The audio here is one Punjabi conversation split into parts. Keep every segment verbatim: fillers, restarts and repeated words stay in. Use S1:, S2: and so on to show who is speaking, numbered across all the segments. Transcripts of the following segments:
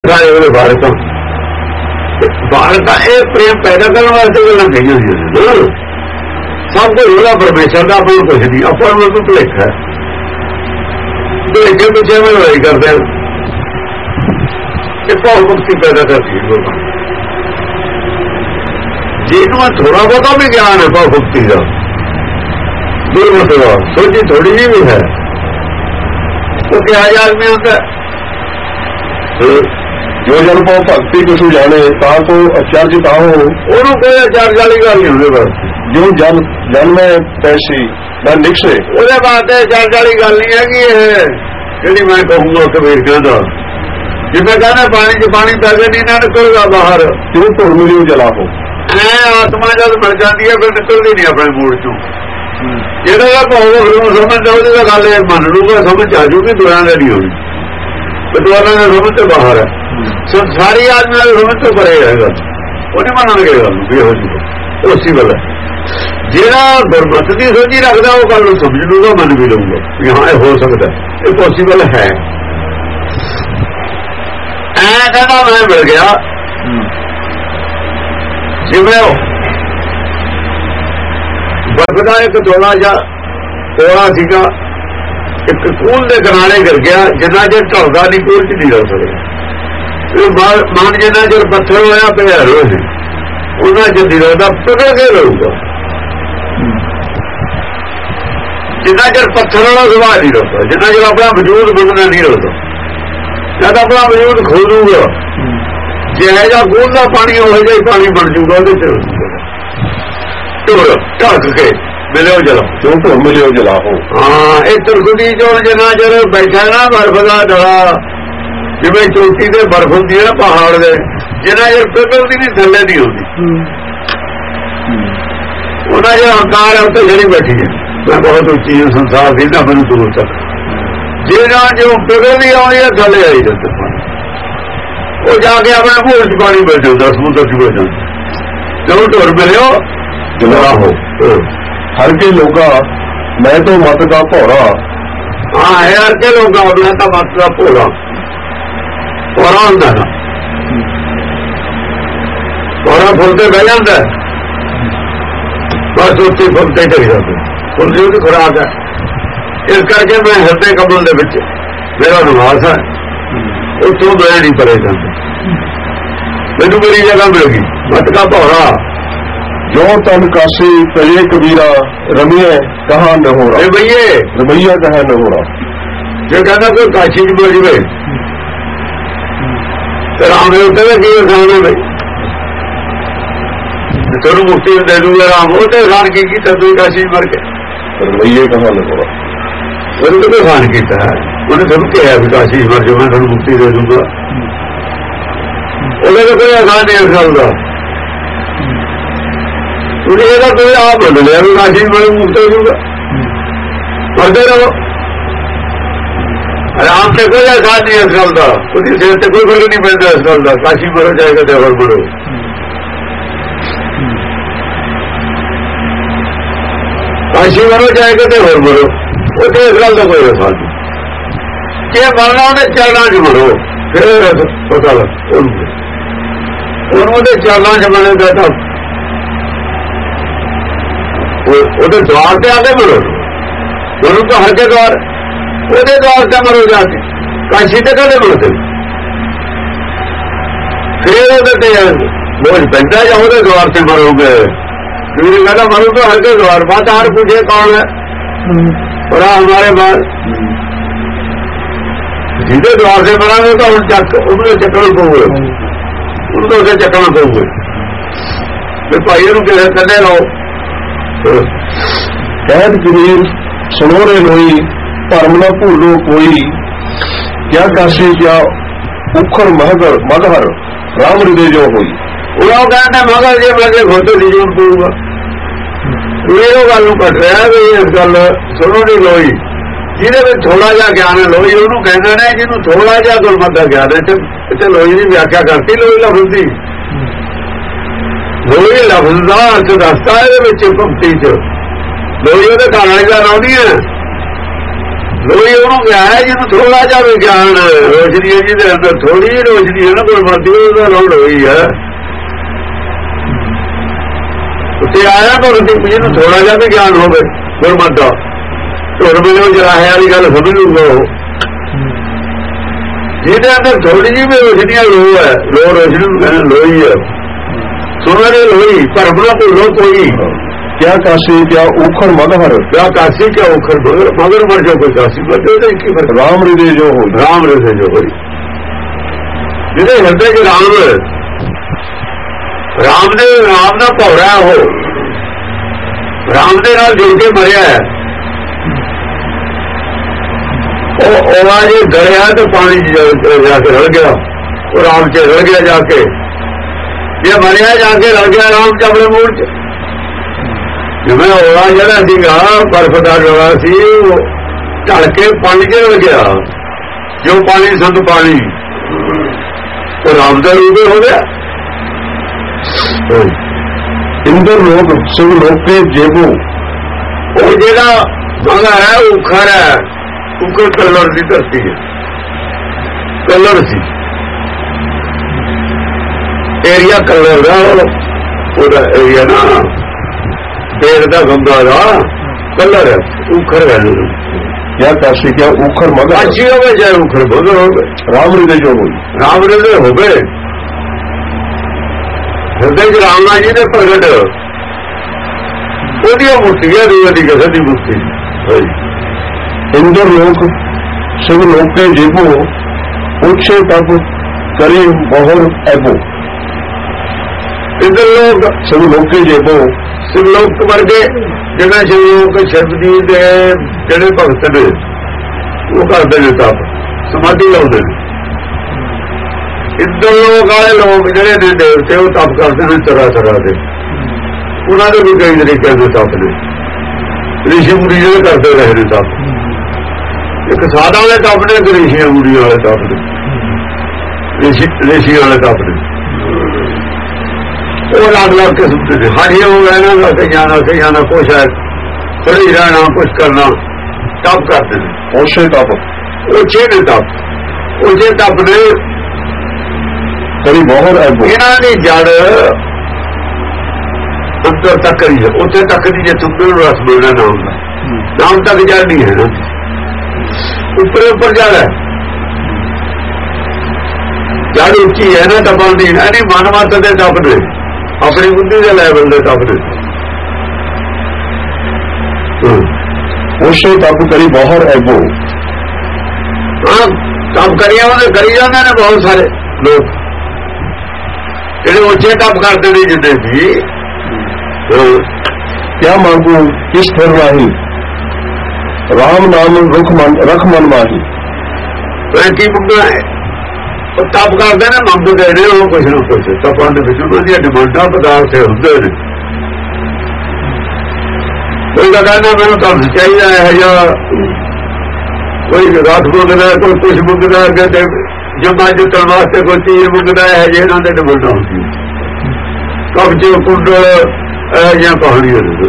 S1: ਸਾਰੇ ਉਹਦੇ ਬਾਰੇ ਤੋਂ भारत ये प्रेम पैदा करने वास्ते गल्लां कही होई सब कुछ होगा परमेश्वर का, अपन कुछ नहीं, अपन को भुलेखा है, भुलेखे पिछे में लड़ाई करते हैं, भाव भक्ति पैदा करती है लोगों जिन्होंने थोड़ा बहुत भी ज्ञान है भाव भक्ति का दुर्मतवा सोची थोड़ी जी भी है तो क्या आदमी होता है
S2: जो जन को भक्ति किसी जाने तो अचरज हो
S1: कोई अचरज वाली गल नहीं होंगे बस
S2: जो जन जन में पैसी मैं निकसे
S1: वो बात है अचरज वाली गल नहीं है कि जी मैं कहूँगा कबीर कहता जी मैं कहना पानी च पानी पैसे नहीं ना निकलेगा बाहर
S2: क्यों धुर मिली जला हो
S1: ऐ आत्मा जब मिल जाती है फिर निकलती नहीं अपने मूड चो ਜਿਹੜਾ ਭਾਵ ਸਮਝ ਉਹਦੀ ਤਾਂ ਗੱਲ ਮੰਨ ਲੂਗਾ ਸਮਝ ਆ ਜੂਗੀ ਦੁਆਰਾ ਨਹੀਂ ਹੋਣੀ ਦੁਆਰਾ ਦਾ ਸਮਝ ਤੋਂ ਬਾਹਰ ਹੈ ਸਾਰੀ ਆਦਮੀ ਨਾਲ ਸਮਝ ਤੋਂ ਪਰੇ ਹੈਗਾ ਉਹ ਨਹੀਂ ਮੰਨਣਗੇ ਗੱਲ ਵੀ ਇਹੋ ਜਿਹੀ ਉਸੇ ਵੱਲ ਜਿਹੜਾ ਗੁਰਮਤਿ ਦੀ ਸੋਝੀ ਰੱਖਦਾ ਉਹ ਗੱਲ ਨੂੰ ਸਮਝ ਲੂਗਾ ਮੰਨ ਵੀ ਲਊਗਾ ਵੀ ਹਾਂ ਇਹ ਹੋ ਸਕਦਾ ਇਹ ਪੋਸੀਬਲ ਹੈ ਐ ਕਹਿੰਦਾ ਮੈਂ ਮਿਲ ਗਿਆ ਜਿਵੇਂ बर्फ का एक थोड़ा जा थोड़ा सीगा एक कूल के किनारे गिर गया जिन्ना चर ढलता नहीं कूल च नहीं रह सकता मन जिन्ना चर पत्थर होया पिया रोज उन्ना चर नहीं रहता पिघल के रहूगा जिन्ना चर पत्थर वाला सुभाव नहीं रहता जिन्ना चर अपना वजूद बनना नहीं रहता जब अपना वजूद खोलूगा जिहा जा कूल का पानी हो जाए पानी बन जूगा ढक के मिलो जला
S2: क्यों मिलो जला हो
S1: हाँ ये तुरगुदी चो जिन्ना चर बैठा ना बर्फ का डला जिम्मे चोटी से बर्फ होंगी है पहाड़ के जिन्ना चर पिघलती नहीं थले नहीं होती उन्ना चर हंकार है उत्ते जड़ी बैठी है मैं बहुत उच्ची हूँ संसार की ना मैंने दूर तक जिन्ना जो पिघलती आनी है थले आई जाते वो जाके अपने भूल च पानी मिल जाता समुद्र च मिल जाता जो ढुर मिलो
S2: जला हो हर के लोग मैं तो मत का भौरा
S1: हाँ है हर के लोग मैं तो मत का भौरा भौरा होंगे ना भौरा फुलते बह जाता बस उत्थे फुलते चले जाते फुलती उसकी खुराक है इस करके मैं हृदय कमल दे विच मेरा निवास है उत्थों मैं नहीं परे जाता मैनू मेरी जगह मिल गई मत का भौरा
S2: जो तन काशी तजे कबीरा रमिए कहा न हो रहा
S1: रमैये
S2: रमैया कहा न हो रहा
S1: जो कहना कोई काशी च मिल जाए राम ने उत्ते की आसान है भाई तेन मुक्ति दे दूंगा राम वो तो आसान की तू काशी मर के
S2: रमैये कहा न हो रहा
S1: मैंने तो आसान किया है उन्हें सब कहा भी काशी मर जाओ मैं तेन मुक्ति दे दूंगा उन्हें तो कोई आसान नहीं गल का कोई आप बोल लिया भी काशी बड़े मुक्त हो जाऊंगा मरते रहो आराम से कोई एहसास नहीं इस गल का उसकी सेहत से कोई फर्क नहीं पैदा इस गल का काशी मरो जाएगा देवर मरो काशी मरो जाएगा देवर मरो उसे इस गल का कोई एहसास नहीं कि मरना उन्हें चलना च मरो फिर पता लग उन्होंने चलना च मरेगा तब ਉਹਦੇ द्वार पे आके मरो गुरु तो हर के द्वार ਉਹਦੇ द्वार से मरो जाके काशी ते कदे मरते फिर ਉਹਦੇ ਤੇ बोझ पैदा या ਉਹਦੇ द्वार से मरोगे फिर कहना मरो तो हर के द्वार बात हर पूछे कौन है और हमारे बाद सीधे द्वार से मरांगे तो हम चक उन्हें चकना पऊगे उनको उसे चकना पऊगे फिर भाई कहते कदे रहो
S2: कैद कबीर सुनो रे लोई भरम न भूलो कोई क्या काशी क्या उखर महगर मगहर राम हृदय जो हुई
S1: वो कहते मगर जे लगे घोटे नहीं जोड़ पऊगा ये गल घट रहा भी इस गल सुनो नहीं लोई जिहदे विच थोड़ा जिहा ज्ञान है लोई उहनूं कहंदे ने जिहनूं थोड़ा जिहा गुरमत दा ज्ञान है इत्थे लोई दी व्याख्या करती लोई लफ्ज़ दी लोई लफ्ज़ दा अर्थ दसदा इहदे विच भगती च लोई ਉਹਦੇ ਘਰ ਵਾਲੀ ਦਾ ਨਾਂ ਨਹੀਂ ਹੈ ਲੋਈ ਉਹਨੂੰ ਗਿਆ ਹੈ ਜਿਹਨੂੰ ਥੋੜਾ ਜਿਹਾ ਵਿਗਿਆਨ ਰੋਸ਼ਨੀ ਹੈ, ਜਿਹਦੇ ਅੰਦਰ ਥੋੜੀ ਜਿਹੀ ਰੋਸ਼ਨੀ ਹੈ ਨਾ ਗੁਰਮਤਿ ਉਹਦਾ ਲੋੜ ਹੋਈ ਹੈ। ਉੱਥੇ ਆਇਆ ਗੁਰਮਤਿ ਜਿਹਨੂੰ ਥੋੜਾ ਜਿਹਾ ਵੀ ਗਿਆਨ ਹੋਵੇ ਗੁਰਮਤਿ ਦਾ, ਢੋਲ ਮਿਲੋ ਜਰਾਹੇ ਵਾਲੀ ਗੱਲ ਸਮਝ ਲੂਗਾ ਉਹ। ਜਿਹਦੇ ਅੰਦਰ ਥੋੜੀ ਜਿਹੀ ਵੀ ਰੋਸ਼ਨੀ ਹੈ, ਲੋ ਹੈ, ਲੋ ਰੋਸ਼ਨੀ ਨੂੰ ਕਹਿੰਦੇ ਲੋਈ ਹੈ। ਸੁਣਾ ਦੇ ਲੋਈ ਭਰਮਣਾ ਭੁੱਲੋ ਕੋਈ,
S2: ਕਿਆ ਕਾਸ਼ੀ ਕਿਆ ਉਖਰ ਮਗਹਰ,
S1: ਕਿਆ ਕਾਸ਼ੀ ਕਿਆ ਉਖਰ ਮਗਰ, ਮਗਰ ਮਰ ਜਾਓ ਕੋਈ ਕਾਸ਼ੀ ਮਰ ਜਾਓ। ਕੀ ਫਰਕ?
S2: ਰਾਮ ਹਿਰਦੇ ਜੋ ਹੋਈ,
S1: ਰਾਮ ਹਿਰਦੇ ਜੋ ਹੋਈ, ਜਿਹਦੇ ਹਿਰਦੇ ਚ ਰਾਮ ਰਾਮ ਦੇ ਰਾਮ ਦਾ ਭੌਰਾ ਉਹ ਰਾਮ ਦੇ ਨਾਲ ਜੁੜ ਕੇ ਮਰਿਆ ਹੈ। ਉਹ ਉਹਨਾਂ ਜੇ ਗਲਿਆ ਤੇ ਪਾਣੀ ਜਾ ਕੇ ਰਲ ਗਿਆ, ਉਹ ਰਾਮ ਚ ਰਲ ਗਿਆ ਜਾ ਕੇ। ਜੇ ਮਰਿਆ ਜਾ ਕੇ ਰਲ ਗਿਆ ਰਾਮ ਚ ਆਪਣੇ ਮੂਲ ਚ। ਜਿਵੇਂ ਉਹਦਾ ਜਿਹੜਾ ਸੀਗਾ ਬਰਫ ਦਾ ਡੋਲਾ ਸੀ ਉਹ ਢਲ ਕੇ ਪਾਣੀ ਚ ਰਲ ਗਿਆ, ਜੋ ਪਾਣੀ ਸੰਤ ਪਾਣੀ ਉਹ ਰਾਮ ਦਾ ਰੂਪ ਹੋ ਗਿਆ।
S2: ਇੰਦਰ ਲੋਕ ਸਿਵ ਲੋਕੇ ਜੇਬੋ,
S1: ਉਹ ਜਿਹੜਾ ਮੰਗਾ ਹੈ ਉਖਰ ਹੈ, ਉਖਰ ਕਲਰ ਦੀ ਧਰਤੀ ਹੈ, ਕਲਰ ਸੀ ਏਰੀਆ ਕਲਰ ਦਾ ਉਹਦਾ ਏਰੀਆ ਨਾ ਪੇੜ ਦਾ ਗੰਗਾ ਦਾ ਕਲਰ ਹੈ, ਉਖਰ ਹੈ।
S2: ਕਿਆ ਕਾਸ਼ੀ ਕਿਆ ਉਖਰ ਮਗਰ,
S1: ਅੱਛੀ ਹੋਵੇ ਚਾਹੇ ਉਖਰ ਮਗਰ ਹੋਵੇ,
S2: ਰਾਮ ਹਿਰਦੇ ਜੋ ਹੋਈ,
S1: ਰਾਮ ਹਿਰਦੇ ਹੋਵੇ। ਹਿਰਦੇ ਚ ਰਾਮ ਜੀ ਦੇ ਪ੍ਰਗਟ ਉਹਦੀਆਂ ਮੂਰਤੀਆਂ ਦੀ ਉਹਦੀ ਕਿਸੇ ਦੀ ਮੂਰਤੀ।
S2: ਇੰਦਰ ਲੋਕ ਸਿਵ ਲੋਕੇ ਜੇਬੋ, ਉੱਚੇ ਤਪ ਕਰੇ ਬਹੁਰ ਐਬੋ। ਇੰਦਰ ਲੋਕ ਸਿਵ ਲੋਕੇ ਜੇਬੋ, ਸਿਵ ਲੋਕ ਵਰਗੇ ਜਿਹੜੇ ਸਿਵ ਲੋਕ ਸ਼ਬਦ ਜੀ ਦੇ ਜਿਹੜੇ ਭਗਤ ਨੇ ਉਹ ਕਰਦੇ ਨੇ ਤਪ, ਸਮਾਧੀ ਲਾਉਂਦੇ ਨੇ। ਇੰਦਰ ਲੋਕ ਵਾਲੇ ਲੋਕ ਜਿਹੜੇ ਨੇ ਦੇਵਤੇ ਉਹ ਤਪ ਕਰਦੇ ਨੇ ਤਰ੍ਹਾਂ ਤਰ੍ਹਾਂ ਦੇ, ਉਹਨਾਂ ਦੇ ਵੀ ਕਈ ਤਰੀਕੇ ਦੇ ਤਪ ਨੇ। ਰਿਸ਼ੀ ਮੁਨੀ ਜਿਹੜੇ ਕਰਦੇ ਰਹੇ ਨੇ ਤਪ, ਇੱਕ ਸਾਧਾਂ ਵਾਲੇ ਤਪ ਨੇ, ਇੱਕ ਰਿਸ਼ੀ ਮੁਨੀ ਵਾਲੇ ਤਪ ਨੇ, ਰਿਸ਼ੀ ਵਾਲੇ ਤਪ ਨੇ। ਉਹ ਅਲੱਗ ਅਲੱਗ ਕਿਸਮ ਦੇ ਨੇ। ਹਾਜੀ ਹੋ ਗਏ ਨਾ, ਕਈਆਂ ਦਾ ਕਈਆਂ ਦਾ ਕੁਛ ਹੈ ਖੜੀ ਰਹਿਣਾ, ਕੁਛ ਕਰਨਾ, ਤਪ ਕਰਦੇ ਨੇ। ਉਸੇ ਤਪ
S1: ਉਚੇ ਨੇ ਤਪ, ਉਚੇ ਤਪ ਨੇ
S2: ਕਰੀ ਬਹੁਰ ਐਬੋ।
S1: ਇਹਨਾਂ ਦੀ ਜੜ ਉੱਤਰ ਤੱਕ ਹੀ ਹੈ, ਉੱਥੇ ਤੱਕ ਦੀ ਜਿੱਥੋਂ ਨੂੰ ਰਸ ਮਿਲਣਾ ਨਾਮ ਦਾ, ਨਾਮ ਤੱਕ ਜੜ ਨਹੀਂ ਹੈ ਨਾ, ਉੱਪਰ ਉੱਪਰ ਜੜ ਹੈ। ਜੜ ਉੱਚੀ ਹੈ ਨਾ ਤਪਾਂ ਦੀ, ਨਹੀਂ ਮਨ ਮਤ ਦੇ ਤਪ ਨੇ, ਆਪਣੀ ਬੁੱਧੀ ਦੇ ਲੈਵਲ ਦੇ ਤਪ ਨੇ।
S2: ਉਸੇ ਤਪ ਕਰੀ ਬਹੁਰ ਐਬੋ।
S1: ਹਾਂ ਤਪ ਕਰੀਆਂ ਉਹਦੇ ਕਰੀ ਜਾਂਦੇ ਨੇ ਬਹੁਤ ਸਾਰੇ ਲੋਕ ਜਿਹੜੇ ਉੱਚੇ ਤਪ ਕਰਦੇ ਨੇ ਜਿੱਦੇ ਵੀ।
S2: ਕਿਆ ਮੰਗੂ ਕਿਸ ਫਿਰ ਰਾਹੀ, ਰਾਮ ਨਾਮ ਰੁਖ ਮਨ ਰਖ ਮਨ ਮਾਹੀ।
S1: ਕੀ ਮੰਗਣਾ ਹੈ? ਉਹ ਤਪ ਕਰਦੇ ਨੇ, ਮੰਗਦੇ ਨੇ ਉਹ ਕੁਛ ਨਾ ਕੁਛ। ਤਪਾਂ ਦੇ ਵਿੱਚ ਉਹਨਾਂ ਦੀਆਂ ਡਿਮਾਂਡਾਂ ਪਦਾਰਥ ਹੁੰਦੇ ਨੇ। ਕੋਈ ਤਾਂ ਕਹਿੰਦਾ ਮੈਨੂੰ ਤਪ ਚਾਹੀਦਾ ਹੈ, ਜਾਂ ਕੋਈ ਰਾਤ ਮੰਗਦਾ, ਕੋਈ ਕੁਛ ਮੰਗਦਾ, ਅੱਗੇ ਤੇ ਜਮਾ ਜਿੱਤਣ ਵਾਸਤੇ ਕੋਈ ਚੀਜ਼ ਮੰਗਦਾ ਹੈ, ਜੇ ਇਹਨਾਂ ਦੇ ਡਿਮਾਂਡਾਂ ਹੁੰਦੀਆਂ। ਕਬਜੇ ਕੁੰਡਲ ਜਾਂ ਕਹਾਣੀਆਂ ਨੇ।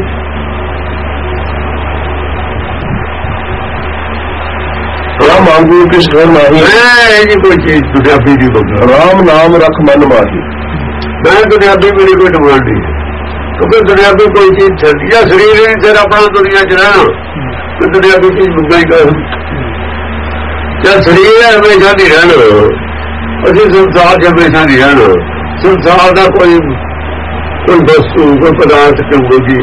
S2: ਰਾਮ ਮੰਗੂ ਕਿਸ ਘਰ ਨਹੀਂ,
S1: ਮੈਂ ਜੀ ਕੋਈ ਚੀਜ਼ ਦੁਨਿਆਵੀ ਦੀ ਮੰਗਦਾ।
S2: ਰਾਮ ਨਾਮ ਰਖ ਮਨ ਮਾਹੀ।
S1: ਮੈਂ ਦੁਨਿਆਵੀ ਮੇਰੀ ਕੋਈ ਡਿਮਾਂਡ ਨਹੀਂ, ਕਿਉਂਕਿ ਦੁਨਿਆਵੀ ਕੋਈ ਚੀਜ਼ ਛੱਡੀ ਜਾਂ ਸਰੀਰ ਨਹੀਂ ਸਿਰ ਆਪਣਾ ਦੁਨੀਆ ਚ ਰਹਿਣਾ, ਤੇ ਦੁਨਿਆਵੀ ਚੀਜ਼ ਮੰਗਾ ਹੀ ਕਰ। ਜਾਂ ਸਰੀਰ ਹੈ ਹਮੇਸ਼ਾ ਨਹੀਂ ਰਹਿਣਾ, ਅਸੀਂ ਸੰਸਾਰ ਚ ਹਮੇਸ਼ਾ ਨਹੀਂ ਰਹਿਣਾ। ਸੰਸਾਰ ਦਾ ਕੋਈ ਕੋਈ ਵਸਤੂ ਕੋਈ ਪਦਾਰਥ ਕਿਉਂਕਿ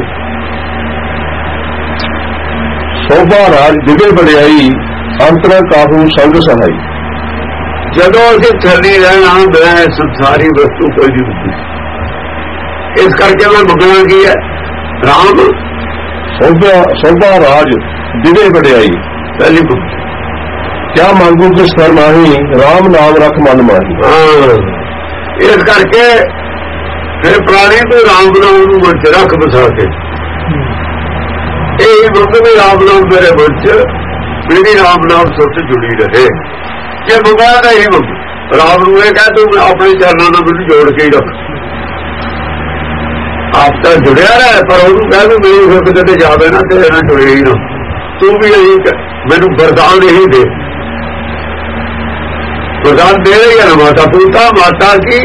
S2: ਸੋਭਾ ਰਾਜ ਦਿਵੇ ਵਡਿਆਈ, ਅੰਤਰਾ ਕਾਹੂ ਸੰਗ ਸਹਾਈ।
S1: ਜਦੋਂ ਅਸੀਂ ਛੱਡੀ ਰਹਿਣਾ ਮੈਂ ਸੰਸਾਰੀ ਵਸਤੂ ਕੋਈ ਨਹੀਂ ਹੁੰਦੀ, ਇਸ ਕਰਕੇ ਮੈਂ ਮੰਗਣਾ ਕੀ ਹੈ? ਰਾਮ
S2: ਸੋਭਾ ਸੋਭਾ ਰਾਜ ਦਿਵੇ ਵਡਿਆਈ।
S1: ਪਹਿਲੀ
S2: ਕਿਆ ਮੰਗੂ ਕਿਸ ਕਰ ਮਾਹੀ, ਰਾਮ ਨਾਮ ਰਖ ਮਨ ਮਾਹੀ।
S1: ਹਾਂ ਇਸ ਕਰਕੇ ਫਿਰ ਪ੍ਰਾਣੀ ਤੋਂ ਰਾਮ ਨਾਮ ਨੂੰ ਮਨ ਚ ਰੱਖ ਬਸਾ ਕੇ ਇਹ ਮੰਗ ਵੀ ਰਾਮ ਨਾਮ ਮੇਰੇ ਮਨ ਚ, ਮੇਰੀ ਰਾਮ ਨਾਮ ਸੁਰਤ ਜੁੜੀ ਰਹੇ। ਇਹ ਮੰਗਾਇਆ ਤਾਂ ਇਹੀ ਮੰਗ, ਰਾਮ ਨੂੰ ਇਹ ਕਹਿ ਤੂੰ ਆਪਣੇ ਚਰਨਾਂ ਨਾਲ ਮੈਨੂੰ ਜੋੜ ਕੇ ਹੀ ਰੱਖ। ਆਪ ਤਾਂ ਜੁੜਿਆ ਰਹਿ, ਪਰ ਉਹਨੂੰ ਕਹਿ ਤੂੰ ਮੇਰੀ ਸੁਰਤ ਕਿਤੇ ਜਾਵੇ ਨਾ, ਤੇਰੇ ਨਾਲ ਜੁੜੇ ਹੀ ਨਾ, ਤੂੰ ਵੀ ਮੈਨੂੰ ਵਰਦਾਨ ਇਹੀ ਦੇ, वरदान दे रही है ना माता पिता माता की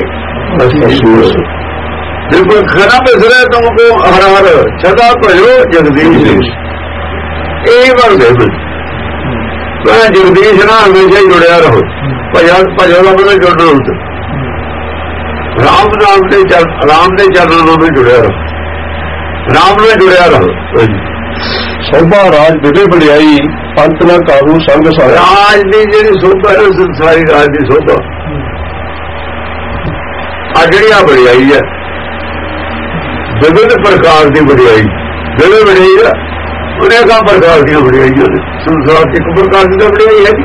S1: बिल्कुल खाना बिसरे तुमको हर हर सदा भजो जगदीश, यही बात है। मैं जगदीश ना हमेशा ही जुड़िया रहो, भजन भजन का मतलब जुड़ना होता, राम नाम ने राम ने चरणों में जुड़िया रहो, राम ने जुड़िया रहो।
S2: शोभा राज विधि बढ़ियाई पंत न काबू संग सारा।
S1: राज की जी शोभा है संसारी राज की शोभा आ जी बढ़ियाई है, विभिन्न प्रकार की बढ़ियाई, विभिन्न बढ़ियाई है अनेक प्रकार की बढ़ियाई ने संसार एक प्रकार की बढ़ियाई है।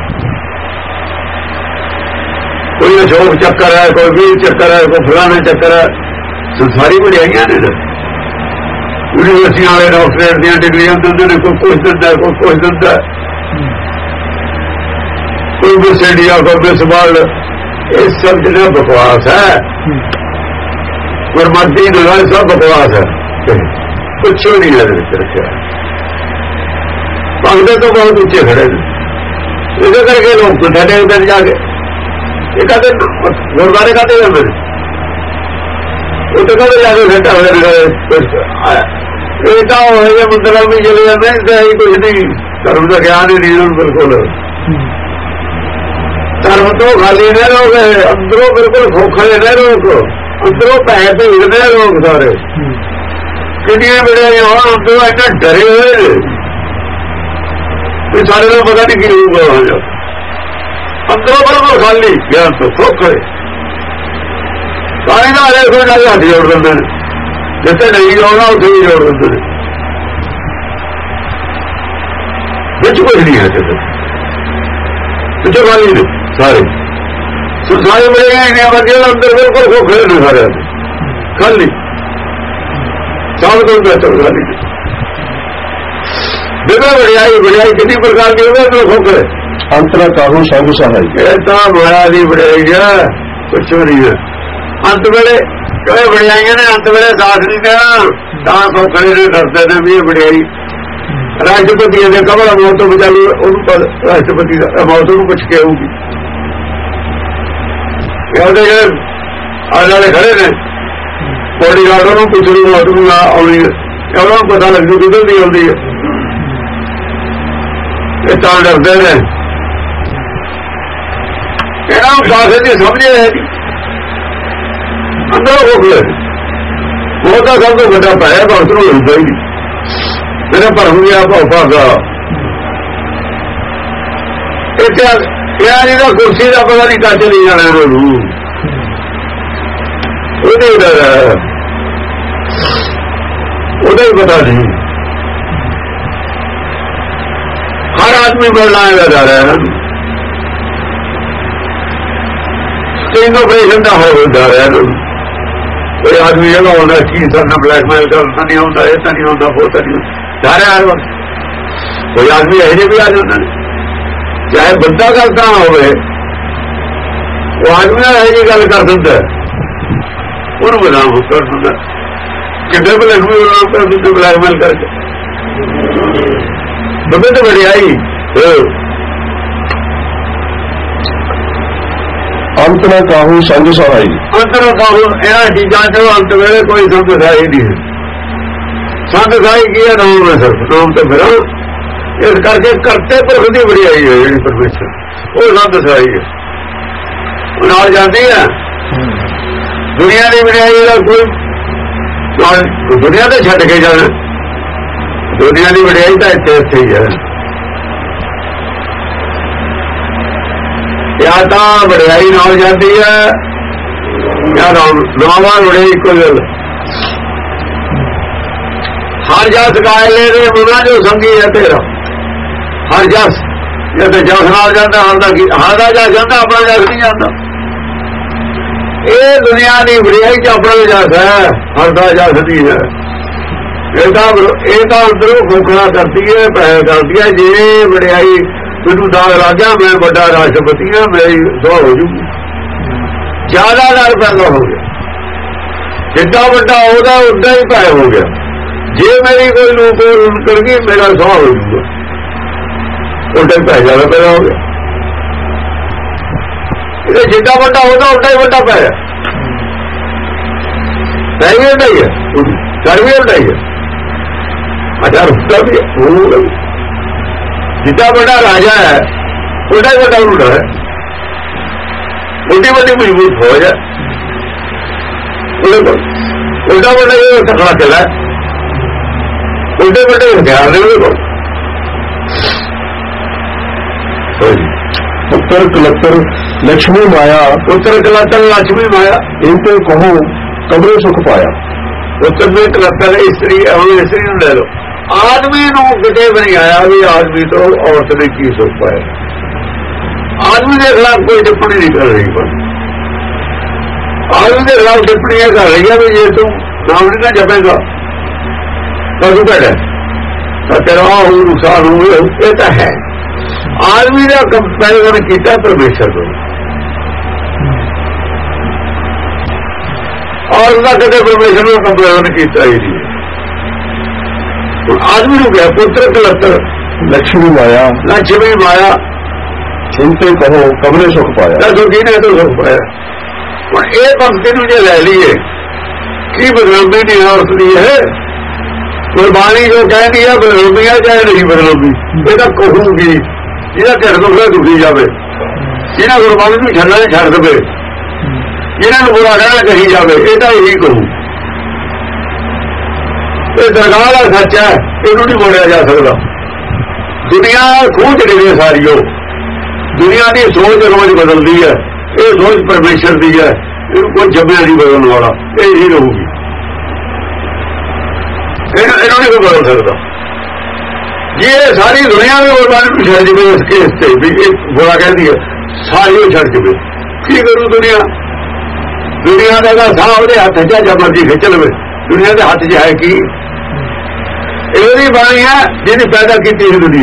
S1: कोई अशोक चक्कर है, कोई वीर चक्कर है, कोई फलाना चक्कर है, संसारी बढ़ियाइयां ने ना। यूनिवर्सिटियां वाले डॉक्टरेट दी डिग्रियां दिंदे ने, कोई कुछ दिंदा, कोई कुछ दिंदा, कोई मिस इंडिया, कोई मिस वर्ल्ड, ये सब जो बकवास है, गुरमती नगर सब बकवास है, कुछ भी नहीं है रखा। मंगते तो बहुत ऊंचे खड़े ने, इस करके लोग मत्था टेकते जाके ये कहते गुरुद्वारे कहते जाते हैं, उत्तर कहते जाके घंटा हो बेटा होए मंदिर भी चले जाते, कुछ नहीं, धर्म का ज्ञान ही नहीं बिल्कुल। धर्म तो खाली ने लोग, अंदरों बिल्कुल खोखले ने लोग, अंदरों पैसे भीड़ ने लोग सारे, कितने बड़े अंदरों इतना डरे हुए सारे लोग पता नहीं की होगा, अंदरों बिल्कुल खाली ज्ञान तो खोखले सारे ना हरे को जाके हाथ जोड़ देते हैं, जिसे नहीं जोड़ना उसे भी जोड़ देते हैं, बिच कुछ नहीं है पिछले खाली ने सारे सारे बड़े हैं बच्चे अंदर बिल्कुल खोखले ने सारे खाली साल को बेहतर खाली बिना बढ़ियाई बढ़ियाई कितनी प्रकार की होगा तो खोखले
S2: अंतरा काहू साधु सहाय
S1: ऐसा बड़ा नहीं बढ़िया है, कुछ नहीं है। अंत वेले कई बढ़ियाइयां ने अंत वेले साथ नहीं देना, खोखले ने डरते ने भी बढ़ियाई। राष्ट्रपति ने कमला मौत तो बचाली, राष्ट्रपति मौत को पुछ के आऊगी, आने खड़े ने बॉडी गार्डों को पुछ लू मौत भी आनी है, पता लग जू किधर नहीं आती है, इतना डरते ने पास समझे है अंदर खोखले बहुत सब तो बड़ा पाया भगत को मिलता ही नहीं, मेरा भरम गया भागा यार कुर्सी का पता नहीं कच नहीं जाना, डर है उदा ही पता नहीं, हर आदमी बढ़ना जा रहा है, स्टिंग ऑपरेशन का हो जा रहा है, कोई आदमी जगह होता की करना ब्लैकमेल करना नहीं होता, ऐसा नहीं होता, वो नहीं जा रहा है, कोई आदमी ऐसे भी आ जाता है, चाहे बंदा करता ना हो वो आदमी ऐसी गल कर सकता है, उन्होंने बदनाम कर सकता कितने ब्लैकमेल कर सकते ब्लैकमेल करके बंदे तो बढ़ियाई।
S2: अंत न काहू संग सहाई,
S1: अंत न काहू यह चीजा चो अंत वेले कोई संग सहाई नहीं है, संग सहाई की है नाम है, सिर्फ नाम तो फिर इस करके करते पुरख की बढ़ियाई है जी परमेश्वर, वो संग सहाई है, नाल जाती है दुनिया की बढ़ियाई का कोई दुनिया तो छड़ के जाना, दुनिया की बढ़ियाई तो इतने इतने ही है, या तो बढ़ियाई नाल जाती है या नौवा बढ़ियाई को गल। हर जस गाय ले रहे मुना जो संगी है तेरा, हर जस जैसे जस नाल जाता हर हर का जस जाता अपना जस नहीं जाता, ये दुनिया की बढ़ियाई च अपना जस है, हर का जस नहीं है, ये अंदरों खोखला करती है, पैसा करती है, जे बढ़ियाई मैनू दाग लग गया मैं बड़ा राष्ट्रपति हाँ मेरी दुआ हो जूगी, ज्यादा डर पैदा हो गया, जितना बड़ा होगा उदा ही पैदा हो गया, जे मेरी कोई लूप निकल गई मेरा सुहा हो जूगा, ਉਹਦੇ ਪੈ ਜਾਣਾ ਪੈਦਾ ਹੋ ਗਿਆ। ਇਹ ਜਿੱਦਾਂ ਵੱਡਾ ਉਹਦਾ ਉੱਡਾ ਹੀ ਵੱਡਾ ਪੈ ਗਿਆ, ਨਹੀਂ ਵੀ ਉੱਡਾ ਹੀ ਹੈ, ਘਰ ਵੀ ਉੱਡਾ ਹੀ ਹੈ, ਹਜ਼ਾਰ ਉੱਡਾ ਵੀ ਹੈ। ਜਿੱਦਾਂ ਵੱਡਾ ਰਾਜਾ ਹੈ ਉਹਦਾ ਹੀ ਵੱਡਾ ਉੱਡਾ ਹੈ, ਉਹਦੀ ਵੱਡੀ ਮਜ਼ਬੂਤ ਫੌਜ ਹੈ ਉਹਦੇ ਕੋਲ, ਉਹਦਾ ਵੱਡਾ ਇਹ ਤਕੜਾ ਕਿਲਾ ਹੈ, ਉਹਦੇ ਵੱਡੇ ਹਥਿਆਰ ਨੇ ਉਹਦੇ ਕੋਲ।
S2: उत्तर कलत्तर लक्ष्मी माया,
S1: उत्तर कलत्तर लक्ष्मी माया,
S2: इनसे कहो कबरे सुख पाया।
S1: उत्तर में कलत्तर स्त्री स्त्री ਨੂੰ ਲੈ ਲਓ, ਆਦਮੀ ਨੂੰ ਕਿਤੇ ਵੀ ਨਹੀਂ ਆਇਆ ਵੀ ਆਦਮੀ ਤੋਂ ਔਰਤ ਨੇ ਕੀ ਸੁਖ ਪਾਇਆ। ਆਦਮੀ ਦੇ ਖਿਲਾਫ ਕੋਈ ਟਿੱਪਣੀ ਨਹੀਂ ਕਰ ਰਹੀ, ਪਰ ਆਦਮੀ ਦੇ ਖਿਲਾਫ ਟਿੱਪਣੀਆਂ ਕਰ ਰਹੀ ਹੈ ਵੀ ਜੇ ਤੂੰ ਨਾਮ ਨਹੀਂ ਨਾ ਜਪੇਗਾ ਤਾਂ ਤੂੰ ਕਿਹੜਾ ਤਾਂ ਤੇਰਾ ਉਹ ਨੁਕਸਾਨ ਹੋਊ। ਇਹ ਤਾਂ ਹੈ ਆਦਮੀ ਦਾ ਕੰਪੈਰੀਜ਼ਨ ਕੀਤਾ ਪਰਮੇਸ਼ਰ ਤੋਂ, ਔਰ ਉਹਦਾ ਕਦੇ ਪਰਮੇਸ਼ਰ ਨੂੰ ਕੰਪੈਰੀਜ਼ਨ ਕੀਤਾ ਹੀ ਨਹੀਂ। आदमी को क्या पुत्र कलत्तर
S2: लक्ष्मी माया,
S1: लक्ष्मी माया,
S2: इनसे कहो कबरे सुख पाया।
S1: दुखी ने तो सुख पाया। और एक पंक्ति मुझे ले लिए कि बदनामी नहीं है उसकी है, गुरबाणी जो कह दिया बदनामी है चाहे नहीं बदनामी, ये तो कहूंगी जिन्हें ढिड दुखा दुखी जाए, जिन्हें गुरबाणी को छड़ना छड़ दे, जिन्हें बुरा कहना कही जाए, ये तो यही कहूँ। दरगाह का सच है, इनू नहीं मोड़िया जा सकता। दुनिया खूह च गिरे सारी, दुनिया की सोच रोज बदलती है, ये सोच परमेश्वर की है, इन्हें कोई जमया नहीं बदलने वाला, यही रहूगी, इन्हों नहीं कोई बदल सकता। ये सारी दुनिया में गुरबाणी छड़ जाए इस केस से भी एक बुरा कहती है, सारी छड़ जाए की करूँ दुनिया। दुनिया का साह वो हथ च जब मर्जी खिंच लवे, दुनिया के हथ च है की ਇਹਦੀ ਬਾਣੀ ਹੈ ਜਿਹਨੇ ਪੈਦਾ ਕੀਤੀ ਹੈ ਦੁਨੀਆ।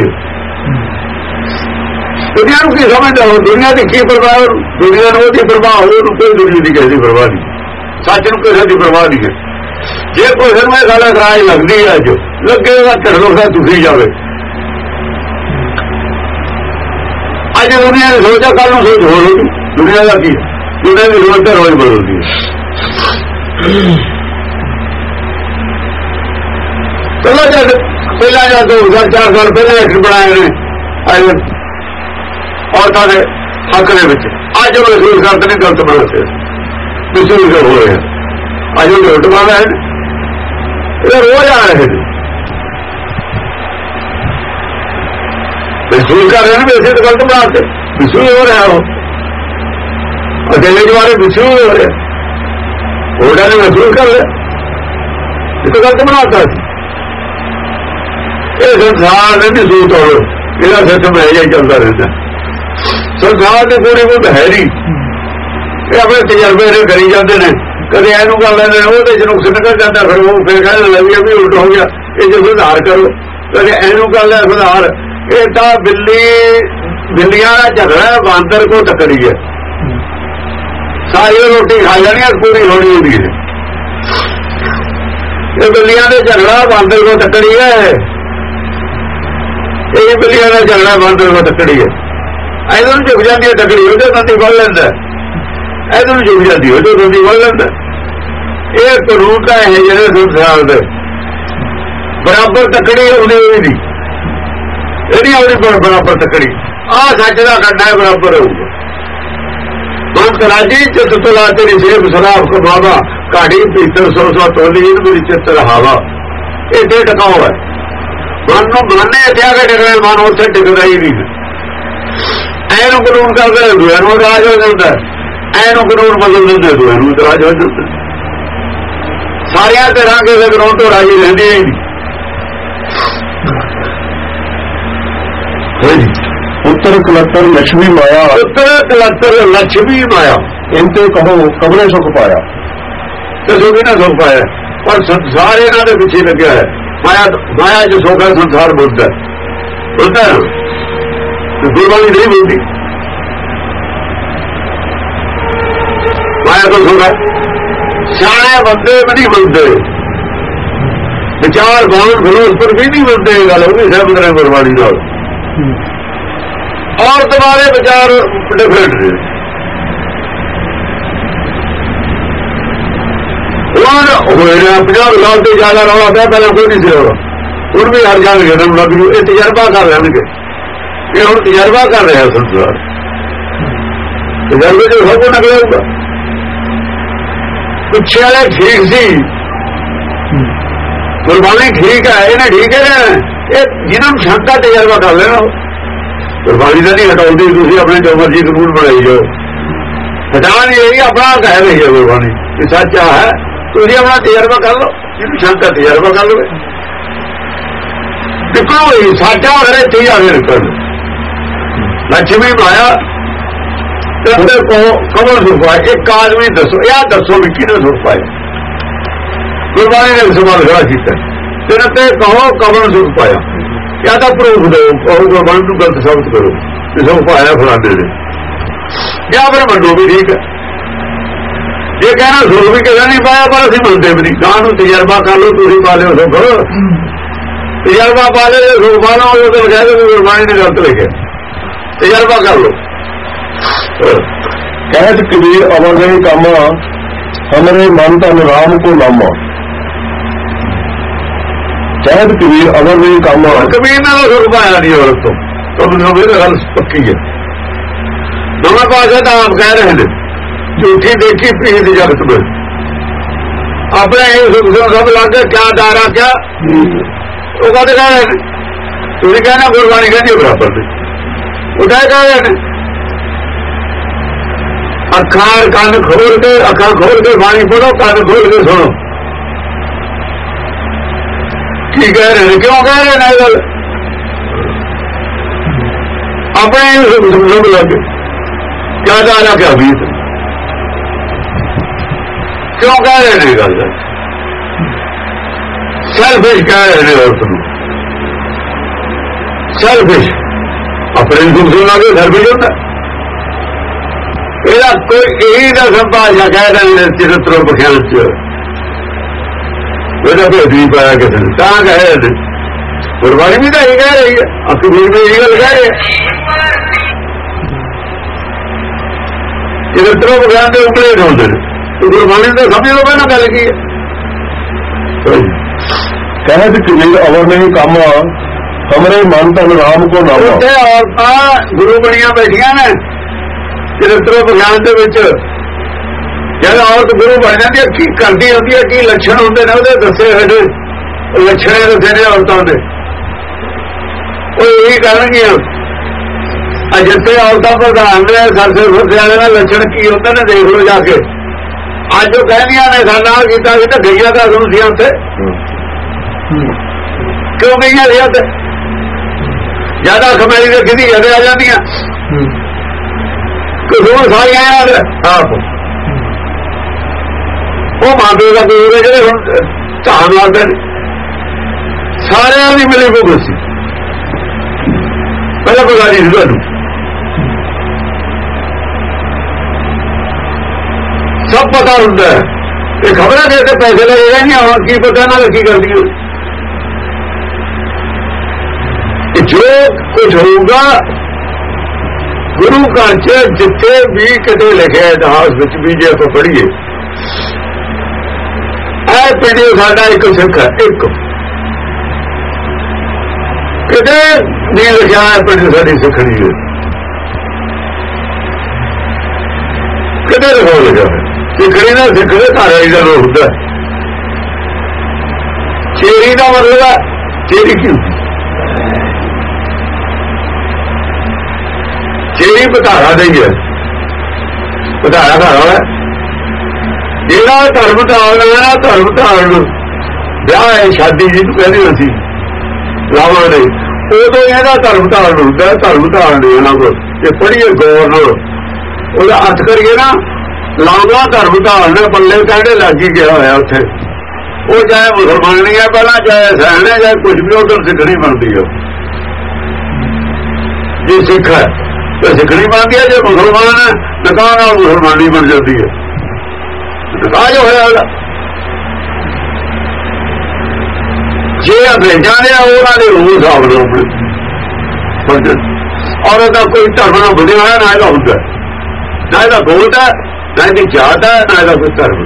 S1: ਦੁਨੀਆ ਨੂੰ ਕੀ ਸਮਝਦਾ ਹੋ, ਦੁਨੀਆ ਦੀ ਕੀ ਪਰਵਾਹ, ਦੁਨੀਆ ਨੂੰ ਉਹਦੀ ਪਰਵਾਹ ਹੋਵੇ, ਉਹਨੂੰ ਕੋਈ ਦੁਨੀਆ ਦੀ ਕਿਸੇ ਦੀ ਪਰਵਾਹ ਨਹੀਂ, ਸੱਚ ਨੂੰ ਕਿਸੇ ਦੀ ਪਰਵਾਹ ਨਹੀਂ ਹੈ। ਜੇ ਕੋਈ ਸਰਮੇ ਸਾਡਾ ਰਾਜ ਲੱਗਦੀ ਹੈ ਜੋ ਲੱਗੇਗਾ ਢਿੱਡ ਦਾ ਤੁਸੀਂ ਜਾਵੇ। ਅੱਜ ਦੁਨੀਆ ਨੇ ਸੋਚਿਆ ਕੱਲ ਨੂੰ ਸੋਚ ਹੋ ਰਹੀ, ਦੁਨੀਆ ਦਾ ਕੀ, ਦੁਨੀਆ ਦੀ ਰੋਜ਼ ਤਾਂ ਰੋਜ਼ ਬਦਲਦੀ ਹੈ। चलो जब पहला जब दो हजार चार साल पहले एक्ट बनाए ने औरतों के हक के अज महसूस करते हैं गलत बनाते महसूस हो रहे हैं, अज वो लुट पा रहे हैं, रोज आ रहे हैं महसूस कर रहे हैं, वैसे तो गलत बनाते महसूस हो रहा है, वो अकेले के बारे महसूस हो रहे हैं, ओडा ने महसूस कर लिया, ये तो गलत बनाता है। ये संसार ने भी सूत हो मेरा सिस्टम है यही चलता रहता। संसार की पूरी बुद्ध है नहीं, ये अपने तजर्बे से करी जाते हैं, कभी एनू कर लेते हैं, वो नुक्स निकल जाता, फिर वो फिर कहने लगे भी उल्ट हो गया, ये जो सुधार करो, कभी एनू कर लिया सुधार। ये तो बिल्ली बिल्लियां का झगड़ा बांदर को टकरी है, सारी रोटी खा जानी पूरी होनी होनी है। ये बिल्लियां का झगड़ा बांदर को टकरी है, ये बिल्लियां का झगड़ा बांदर को टकड़ी है। इधर झुक जाती है टकड़ी, उधर दंदी फड़ लेंदा, इधर झुक जाती है उधर दंदी फड़ लेंदा। ये कानून का है जिहड़े संसार दे बराबर तकड़ी होनी हुई नहीं, ये नहीं होनी बराबर तकड़ी। आ सच का करना है बराबर होगा। मन कराची चित तुला तेरी सेब शराब कमावा, काढ़ी पीतर सौ सौ तोली मेरी चित रहावा। ये दे टकाओ है, मन को माने इतना के टिकने मन उसे टिकता ही नहीं। एनू कानून करते दूसरे राज हो जाता है, एनू कानून बदल देते दूसरे राज हो जाता है। सारिया तरह के कानून तो राजी रहती ही नहीं।
S2: उत्तर कलत्तर लक्ष्मी माया,
S1: उत्तर कलत्तर लक्ष्मी माया,
S2: इनसे कहो कबरे सुख पाया।
S1: तो सुखी ना सुख पाया, पर संसार इन्होंने पीछे लगे है। माया माया जो सुख है संसार बुद्ध है, बुद्ध है तो गुरबाणी नहीं बोलती। माया तो सुख है, सियाने बंदे भी नहीं बनते, विचार भावन फिरोज पर भी नहीं बनते। गल वो भी सहमत रहे गुरबाणी नाल। ਔਰਤ ਬਾਰੇ ਵਿਚਾਰ ਡਿਫਰੈਂਟ ਨੇ। ਹੁਣ ਹੋਏ ਨੇ ਪੰਜਾਹ ਸਾਲ ਤੋਂ ਜ਼ਿਆਦਾ ਰੌਲਾ ਪਿਆ, ਪਹਿਲਾਂ ਕੋਈ ਨਹੀਂ ਸੀ ਰੌਲਾ, ਹੁਣ ਵੀ ਹਰ ਜਾਣਗੇ ਨਾ ਲੱਗ ਜੂ। ਇਹ ਤਜਰਬਾ ਕਰ ਲੈਣਗੇ, ਇਹ ਹੁਣ ਤਜਰਬਾ ਕਰ ਰਿਹਾ ਸੰਸਾਰ, ਤਜਰਬੇ ਜੋ ਸਭ ਕੁਝ ਨਿਕਲੇਗਾ। ਪਿੱਛੇ ਵਾਲੇ ਠੀਕ ਸੀ, ਗੁਰਬਾਣੀ ਠੀਕ ਹੈ, ਇਹਨੇ ਠੀਕ ਹੈ ਨਾ, ਇਹ ਜਿਹਨਾਂ ਨੂੰ ਸ਼ੰਕਾ ਤਜਰਬਾ ਕਰ ਲੈਣਾ। ਗੁਰਬਾਣੀ ਦਾ ਨਹੀਂ ਹਟਾਉਂਦੀ, ਤੁਸੀਂ ਆਪਣੇ ਜੋ ਮਰਜ਼ੀ ਕਾਨੂੰਨ ਬਣਾਈ ਜਾਓ, ਹਟਾ ਨਹੀਂ ਰਹੀ, ਆਪਣਾ ਕਹਿ ਰਹੀ ਹੈ ਗੁਰਬਾਣੀ ਕਿ ਸੱਚਾ ਹੈ। ਤੁਸੀਂ ਆਪਣਾ ਤਜਰਬਾ ਕਰ ਲਓ, ਜਿਹਨੂੰ ਸ਼ੰਕਾ ਤਜਰਬਾ ਕਰ ਲਵੇ। ਨਿਕਲੋ ਸਾਡਾ ਘਰੇ ਇੱਥੇ ਆ ਕੇ ਨਿਕਲ ਲక్ష్ਮੀ ਮਾਇਆ ਤੇ ਕਮਲ ਸੁਰ ਪਾਏ। ਇੱਕ ਆਦਮੀ ਦੱਸੋ, ਇਹ ਦੱਸੋ ਵੀ ਕਿਹਨੇ ਸੁਰ ਪਾਏ? ਗੁਰਬਾਣੀ ਨੇ ਸਵਾਲ ਖੜਾ ਕੀਤਾ, ਤੇਰੇ ਤੇ ਕਹੋ ਕਮਲ ਸੁਰ ਪਾਇਆ, ਜਾਂ ਤਾਂ ਪ੍ਰੂਫ ਦਿਓ, ਕਹੋ ਗੁਰਬਾਣੀ ਨੂੰ ਗਲਤ ਸਾਬਤ ਕਰੋ ਕਿ ਸੁਰ ਪਾਇਆ ਫਲਾਣੇ ਨੇ, ਜਾਂ ਫਿਰ ਮੰਨੋ ਵੀ ਠੀਕ ਹੈ। ਜੇ ਕਹਿਣਾ ਸੁਰ ਵੀ ਕਿਸੇ ਨਹੀਂ ਪਾਇਆ, ਪਰ ਅਸੀਂ ਮੰਨਦੇ ਵੀ ਨਹੀਂ। ਗਾਂ ਨੂੰ ਤਜਰਬਾ ਕਰ ਲਓ, ਤੁਸੀਂ ਪਾ ਲਿਓ ਸੁਖ, ਤਜਰਬਾ ਪਾ ਲਿਓ, ਸੁਖ ਪਾ ਲਓ, ਉਹ ਤਾਂ ਕਹਿ ਦਿਓ ਗੁਰਬਾਣੀ ਨੇ ਗਲਤ ਲਿਖਿਆ, ਤਜਰਬਾ ਕਰ ਲਓ।
S2: ਕਹਿਤ ਕਬੀਰ ਅਵਰ ਗਏ ਕਾਮਾ, ਹਮਰੇ ਮਨ ਤਨ ਰਾਮ ਕੋ ਨਾਮਾ। ਕਹਿਤ ਕਬੀਰ ਅਵਰ ਗਏ ਕਾਮਾ,
S1: ਕਬੀਰ ਨਾਲ ਸੁਖ ਪਾਇਆ ਨਹੀਂ ਔਰਤ ਤੋਂ, ਤੁਹਾਨੂੰ ਸਮਝ ਗੱਲ ਪੱਕੀ ਹੈ। ਦੋਵੇਂ ਪਾਸੇ ਤਾਂ ਆਪ ਕਹਿ ਰਹੇ ਨੇ, ਝੂਠੀ ਦੇਖੀ ਪੀਰ ਦੀ ਜਗਤ में, ਆਪਣੇ ਇਹ ਸੁਖ ਸਭ ਲੱਗ ਕੇ ਕਿਆ ਡਾਰਾ ਕਿਆ ਉਹ ਕਦੇ ਕਹਿ ਰਹੇ ਨੇ। ਤੁਸੀਂ ਕਹਿਣਾ ਗੁਰਬਾਣੀ ਕਹਿੰਦੀ ਬਰਾਬਰ ਨੇ, ਉਹ ਕਹਿ ਰਹੇ ਨੇ ਅੱਖਾਂ ਕੰਨ ਖੋਲ ਕੇ, ਅੱਖਾਂ ਖੋਲ ਕੇ ਬਾਣੀ ਪੜੋ, ਕੰਨ ਖੋਲ ਕੇ ਸੁਣੋ ਕੀ ਕਹਿ ਰਹੇ ਨੇ, ਕਿਉਂ ਕਹਿ ਰਹੇ ਨੇ ਇਹ ਗੱਲ। ਆਪਣੇ ਇਹ ਸੁਖ ਸਭ ਲੱਗ ਕੇ ਕਿਆ ਡਾਰਾ ਕਿਆ ਬੀਤ, ਕਿਉਂ ਕਹਿ ਰਹੇ ਨੇ ਗੱਲ? ਸੈਲਫਿਸ਼ ਕਹਿ ਰਹੇ ਨੇ ਔਰਤ ਨੂੰ, ਸੈਲਫਿਸ਼ ਆਪਣੇ ਦੁੱਖ ਸੁਣਾ ਕੇ ਸੈਲਫਿਸ਼ ਹੁੰਦਾ। ਇਹਦਾ ਕੋਈ ਇਹੀ ਦਾ ਸੰਭਾਸ਼ਾ ਕਹਿ ਰਹੇ ਨੇ ਚਰਿਤ੍ਰ ਬਖਿਆਨ ਚ, ਇਹਦਾ ਭੇਦ ਨਹੀਂ ਪਾਇਆ ਕਿਸੇ ਨੇ, ਤਾਂ ਕਹਿ ਰਹੇ ਨੇ। ਗੁਰਬਾਣੀ ਵੀ ਤਾਂ ਇਹ ਕਹਿ ਰਹੀ ਹੈ, ਅਕਬੀਰ ਵੀ ਇਹ ਗੱਲ ਕਹਿ ਰਹੇ ਚਰਿਤ੍ਰ ਬਖਿਆਨ ਦੇ ਉਪਲੇਖ ਹੁੰਦੇ ਨੇ। ਗੁਰਬਾਣੀ ਦਾ ਸਮਝ ਲਓ ਪਹਿਲਾਂ ਗੱਲ ਕੀ ਹੈ।
S2: ਕਹਿਤ ਕਬੀਰ ਅਵਰ ਨਹੀਂ ਕਾਮਾ, ਹਮਰੇ ਮਨ ਤਨ ਰਾਮ ਕੋ ਨਾਮਾ।
S1: ਉੱਥੇ ਔਰਤਾਂ ਗੁਰੂ ਬਣੀਆਂ ਬੈਠੀਆਂ ਨੇ ਚਰਿਤ੍ਰ ਵਿਗਿਆਨ ਦੇ ਵਿੱਚ। ਜਦ ਔਰਤ ਗੁਰੂ ਬਣ ਜਾਂਦੀ ਹੈ, ਕੀ ਕਰਦੀ ਹੁੰਦੀ ਹੈ, ਕੀ ਲੱਛਣ ਹੁੰਦੇ ਨੇ ਉਹਦੇ ਦੱਸੇ ਹੋਏ ਨੇ, ਲੱਛਣ ਦੱਸੇ ਨੇ ਔਰਤਾਂ ਦੇ। ਉਹ ਇਹੀ ਕਰਨਗੀਆਂ, ਅਜਿੱਥੇ ਔਰਤਾਂ ਪ੍ਰਧਾਨ ਨੇ ਸਰਸੇ ਫਸਿਆਲੇ ਨਾਲ ਲੱਛਣ ਕੀ ਹੁੰਦੇ ਨੇ ਦੇਖ ਲਓ ਜਾ ਕੇ। ਅੱਜ ਉਹ ਕਹਿੰਦੀਆਂ ਨੇ ਸਾਡਾ ਕੀਤਾ ਵੀ ਤਾਂ ਗਈਆਂ ਤਾਂ ਤੁਹਾਨੂੰ ਸੀ ਉੱਥੇ, ਕਿਉਂ ਗਈਆਂ ਸੀ ਉੱਥੇ? ਜਿਆਦਾ ਖਮੈਰੀ ਦੇ ਕਿਹਦੀ ਜਦੇ ਆ ਜਾਂਦੀਆਂ, ਕਸੂਰ ਸਾਰੀਆਂ ਆਪ ਉਹ ਮਾਪੇ ਦਾ ਕਸੂਰ ਹੈ ਜਿਹੜੇ ਹੁਣ ਧਾਨ ਲਾਉਂਦੇ ਨੇ। ਸਾਰਿਆਂ ਦੀ ਮਿਲੀ ਭੁਗਤ ਸੀ, ਪਹਿਲਾਂ ਪਤਾ ਨਹੀਂ ਸੀ ਤੁਹਾਨੂੰ, ਸਭ ਪਤਾ ਹੁੰਦਾ ਹੈ। ਇਹ ਖਬਰਾਂ ਦੇ ਕੇ ਪੈਸੇ ਲੈ ਜਾਂਦੀਆਂ, ਹੁਣ ਕੀ ਪਤਾ ਨਾਲ ਕੀ ਕਰਦੀਆਂ। ਜੋ ਕੁਝ ਹੋਊਗਾ ਗੁਰੂ ਘਰ ਚ, ਜਿੱਥੇ ਵੀ ਕਿਤੇ ਲਿਖਿਆ ਇਤਿਹਾਸ ਵਿੱਚ ਵੀ, ਜੇ ਆਪਾਂ ਪੜ੍ਹੀਏ, ਇਹ ਪਿੰਡ ਸਾਡਾ ਇੱਕ ਸਿੱਖ ਹੈ, ਇੱਕ ਕਿਤੇ ਨਹੀਂ ਲਿਖਿਆ ਹੈ ਪਿੰਡ ਸਾਡੀ ਸਿੱਖਣੀ ਹੈ, ਕਿਤੇ ਲਿਖੋ ਲਿਖਿਆ ਹੈ। ਸਿੱਖਣੀ ਦਾ ਸਿੱਖ ਦੇ ਘਰ ਵਾਲੀ ਦਾ ਲੋਕ ਹੁੰਦਾ। ਚੇਰੀ ਦਾ ਮਤਲਬ ਹੈ, ਚੇਰੀ ਕੀ ਹੁੰਦੀ? ਚੇਰੀ ਪਧਾਰਾ ਦੇ ਹੀ ਹੈ, ਪਧਾਰਾ ਘਰ ਵਾਲਾ ਜਿਹੜਾ ਧਰਮ ਧਾਰਨਾ, ਧਰਮ ਧਾਰਨ ਵਿਆਹ ਹੈ, ਸ਼ਾਦੀ ਜਿਹਨੂੰ ਕਹਿੰਦੇ ਅਸੀਂ ਲਾਵਾਂ ਦੇ, ਉਦੋਂ ਇਹਦਾ ਧਰਮ ਧਾਰਨ ਹੁੰਦਾ। ਧਰਮ ਧਾਰਨ ਦੇ ਇਹਨਾਂ ਕੋਲ ਜੇ ਪੜ੍ਹੀਏ ਗੌਰ ਨਾਲ ਉਹਦਾ ਅਰਥ ਕਰੀਏ ਨਾ, ਲਾਵਾਂ ਧਰਮ ਧਾਰਨ ਪੱਲੇ ਕਹਿੰਦੇ ਲੱਗ ਹੀ ਗਿਆ ਹੋਇਆ ਉੱਥੇ। ਉਹ ਚਾਹੇ ਮੁਸਲਮਾਨ ਨਹੀਂ ਹੈ ਪਹਿਲਾਂ, ਚਾਹੇ ਸੈਣ ਹੈ, ਚਾਹੇ ਕੁਝ ਵੀ, ਉਧਰ ਸਿੱਖਣੀ ਬਣਦੀ ਹੈ। ਜੇ ਸਿੱਖ ਹੈ ਤਾਂ ਸਿੱਖਣੀ ਬਣਦੀ ਹੈ, ਜੇ ਮੁਸਲਮਾਨ ਹੈ ਨਿਕਾਹ ਨਾਲ ਮੁਸਲਮਾਨੀ ਬਣ ਜਾਂਦੀ ਹੈ। ਨਿਕਾਹ ਜੋ ਹੋਇਆ ਉਹਦਾ, ਜੇ ਅੰਗਰੇਜ਼ਾਂ ਦੇ ਉਹਨਾਂ ਦੇ ਰੂਲ ਹਿਸਾਬ ਨਾਲ ਔਰ ਇਹਦਾ ਕੋਈ ਧਰਮ ਨਾਲ ਬਣਿਆ ਹੋਇਆ ਨਾ ਇਹਦਾ ਹੁੰਦਾ, ਨਾ ਇਹਦਾ ਗੋਤ ਹੈ, ਨਾ ਇਹਦੀ ਜਾਤ ਹੈ, ਨਾ ਇਹਦਾ ਕੋਈ ਧਰਮ।